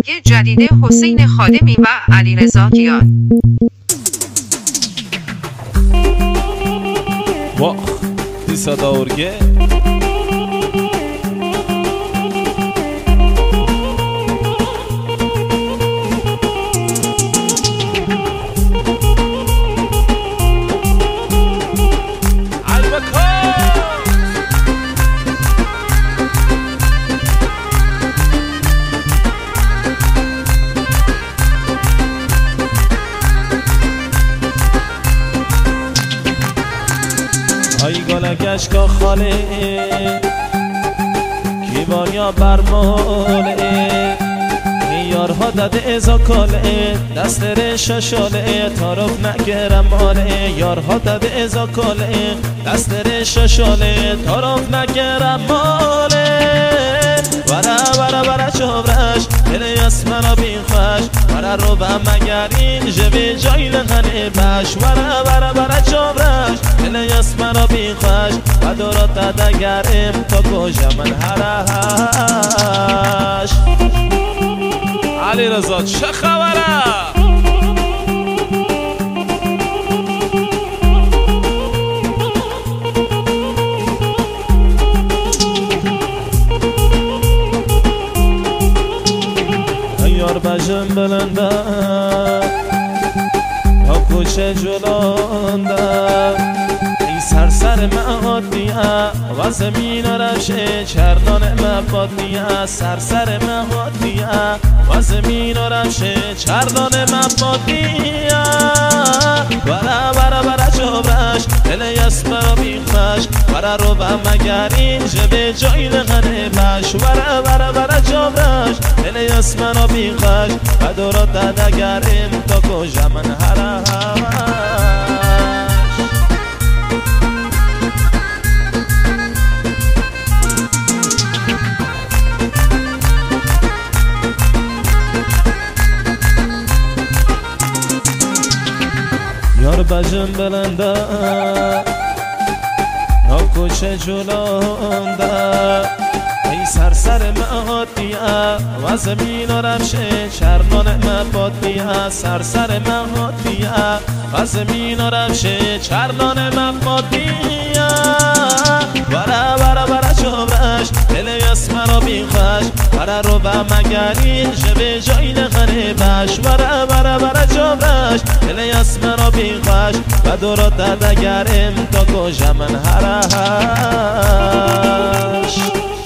آهنگ جدید حسین خادمی و علیرضا کیان. واه دی صدا ارگه ای گلگش که خاله کیوانیا برماله یارها داده ازا کاله دست رش شاله طرف نگرم ماله یارها داده ازا کاله دست رش شاله طرف نگرم ماله برا چوبرش دل اسمنا بین خوش برا رو به مگرین جوی جای لغنه بش برا چوبرش دل اسمنا بین خوش و دورات دگرم تا کجا من هرهش. علیرضا چه خبره؟ یار بجم بلنده تا کوچه جلانده ای سرسر معادیه و زمین رفشه چردان مبادیه سرسر معادیه و زمین رفشه چردان مبادیه برا چوبرش دل اسمرا بیخش برا رو به مگرین جبه جای لغنه بش برا چوبرش دل اسمرا بیخش و دورات دگرم تا کجا من هرهش. یار بجم بلنده تا کوچه جلانده ای سرسر معادیه و زمین رفشه چرنان مبادیه سرسر معادیه و زمین رفشه چرنان مبادیه برا چوبرش دل اسمرا بیخش برا رو به مگرین جبه جای لغنه بش برا چوبرش دل اسمرا بیخش و دورات دگرم تا کجا من هرهش.